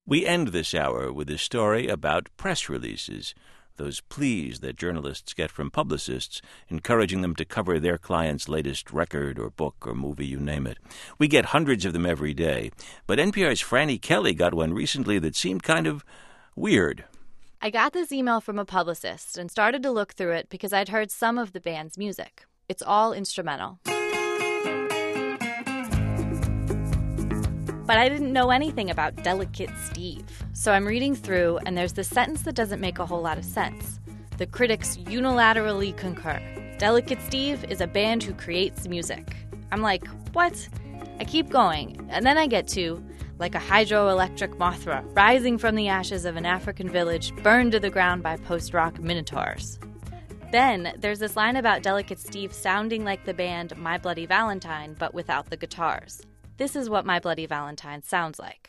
We end this hour with a story about press releases, those pleas that journalists get from publicists, encouraging them to cover their client's latest record or book or movie, you name it. We get hundreds of them every day, but NPR's Franny Kelly got one recently that seemed kind of weird. I got this email from a publicist and started to look through it because I'd heard some of the band's music. It's all instrumental. But I didn't know anything about Delicate Steve. So I'm reading through, and there's this sentence that doesn't make a whole lot of sense. The critics unilaterally concur. Delicate Steve is a band who creates music. I'm like, what? I keep going, and then I get to, like a hydroelectric Mothra, rising from the ashes of an African village, burned to the ground by post-rock minotaurs. Then there's this line about Delicate Steve sounding like the band My Bloody Valentine, but without the guitars. This is what My Bloody Valentine sounds like.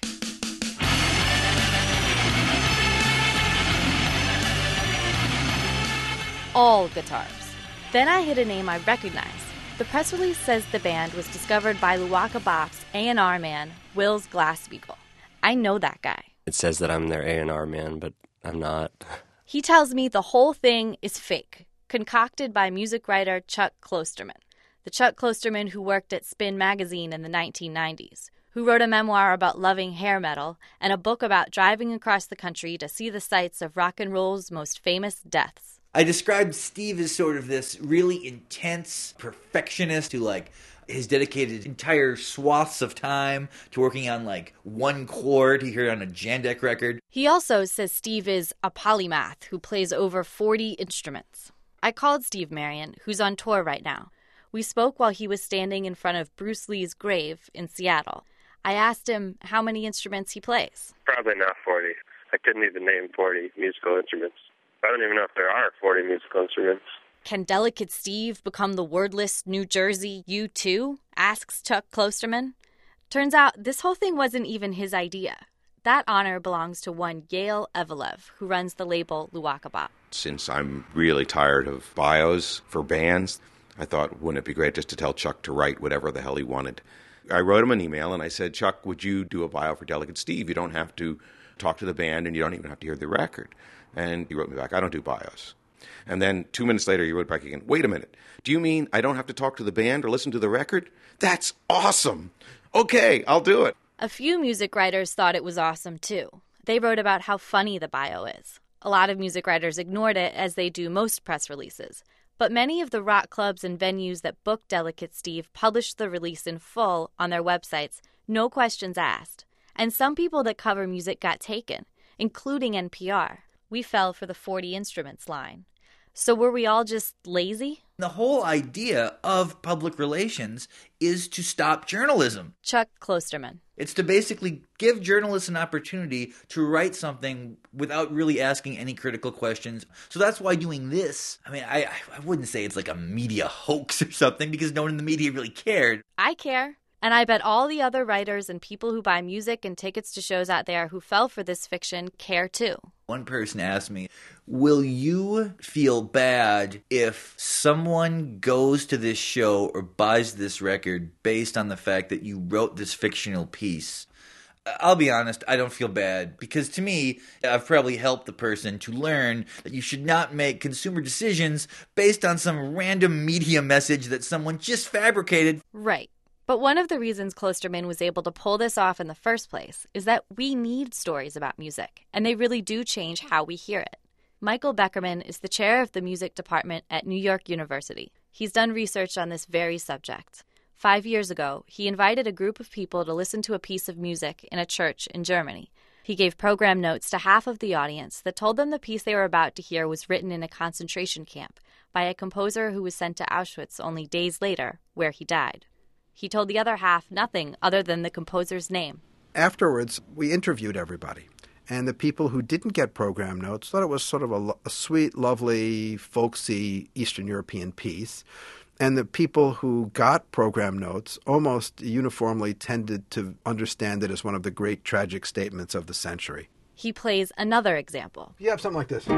All guitars. Then I hit a name I recognize. The press release says the band was discovered by Luwaka Bop's A&R man, Wills Glasspiegel. I know that guy. It says that I'm their A&R man, but I'm not. He tells me the whole thing is fake, concocted by music writer Chuck Klosterman. The Chuck Klosterman who worked at Spin magazine in the 1990s, who wrote a memoir about loving hair metal and a book about driving across the country to see the sites of rock and roll's most famous deaths. I described Steve as sort of this really intense perfectionist who, has dedicated entire swaths of time to working on, one chord he heard on a Jandek record. He also says Steve is a polymath who plays over 40 instruments. I called Steve Marion, who's on tour right now. We spoke while he was standing in front of Bruce Lee's grave in Seattle. I asked him how many instruments he plays. Probably not 40. I couldn't even name 40 musical instruments. I don't even know if there are 40 musical instruments. Can Delicate Steve become the wordless New Jersey U2? Asks Chuck Klosterman. Turns out this whole thing wasn't even his idea. That honor belongs to one Yael Evelev, who runs the label Luwaka Bop. Since I'm really tired of bios for bands, I thought, wouldn't it be great just to tell Chuck to write whatever the hell he wanted? I wrote him an email and I said, Chuck, would you do a bio for Delicate Steve? You don't have to talk to the band and you don't even have to hear the record. And he wrote me back, I don't do bios. And then 2 minutes later, he wrote back again, wait a minute. Do you mean I don't have to talk to the band or listen to the record? That's awesome. Okay, I'll do it. A few music writers thought it was awesome, too. They wrote about how funny the bio is. A lot of music writers ignored it, as they do most press releases. But many of the rock clubs and venues that booked Delicate Steve published the release in full on their websites, no questions asked. And some people that cover music got taken, including NPR. We fell for the 40 instruments line. So were we all just lazy? The whole idea of public relations is to stop journalism. Chuck Klosterman. It's to basically give journalists an opportunity to write something without really asking any critical questions. So that's why doing this, I wouldn't say it's like a media hoax or something, because no one in the media really cared. I care. And I bet all the other writers and people who buy music and tickets to shows out there who fell for this fiction care too. One person asked me, will you feel bad if someone goes to this show or buys this record based on the fact that you wrote this fictional piece? I'll be honest, I don't feel bad, because to me, I've probably helped the person to learn that you should not make consumer decisions based on some random media message that someone just fabricated. Right. But one of the reasons Klosterman was able to pull this off in the first place is that we need stories about music, and they really do change how we hear it. Michael Beckerman is the chair of the music department at New York University. He's done research on this very subject. 5 years ago, he invited a group of people to listen to a piece of music in a church in Germany. He gave program notes to half of the audience that told them the piece they were about to hear was written in a concentration camp by a composer who was sent to Auschwitz only days later, where he died. He told the other half nothing other than the composer's name. Afterwards, we interviewed everybody. And the people who didn't get program notes thought it was sort of a sweet, lovely, folksy Eastern European piece. And the people who got program notes almost uniformly tended to understand it as one of the great tragic statements of the century. He plays another example. You have something like this.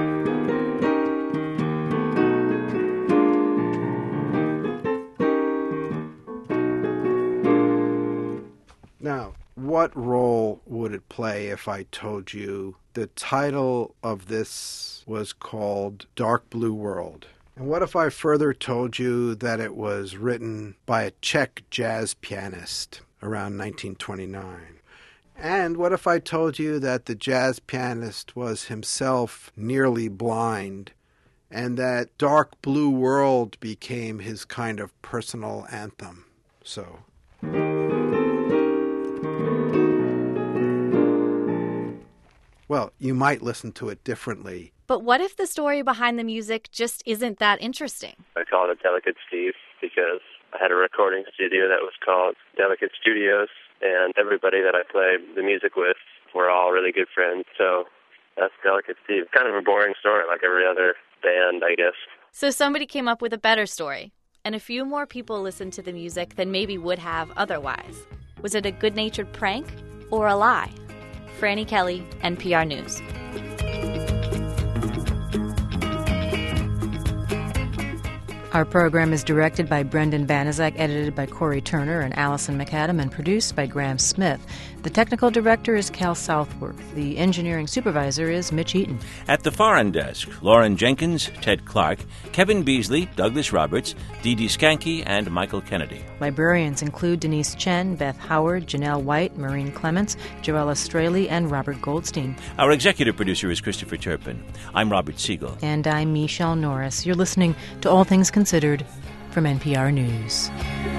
Now, what what role would it play if I told you the title of this was called Dark Blue World? And what if I further told you that it was written by a Czech jazz pianist around 1929? And what if I told you that the jazz pianist was himself nearly blind, and that Dark Blue World became his kind of personal anthem? So, well, you might listen to it differently. But what if the story behind the music just isn't that interesting? I called it Delicate Steve because I had a recording studio that was called Delicate Studios, and everybody that I played the music with were all really good friends. So that's Delicate Steve. Kind of a boring story like every other band, I guess. So somebody came up with a better story, and a few more people listened to the music than maybe would have otherwise. Was it a good-natured prank or a lie? Franny Kelly, NPR News. Our program is directed by Brendan Banaszak, edited by Corey Turner and Allison McAdam, and produced by Graham Smith. The technical director is Cal Southworth. The engineering supervisor is Mitch Eaton. At the foreign desk, Lauren Jenkins, Ted Clark, Kevin Beasley, Douglas Roberts, Dee Dee Skanke, and Michael Kennedy. Librarians include Denise Chen, Beth Howard, Janelle White, Maureen Clements, Joella Straley, and Robert Goldstein. Our executive producer is Christopher Turpin. I'm Robert Siegel. And I'm Michelle Norris. You're listening to All Things Considered from NPR News.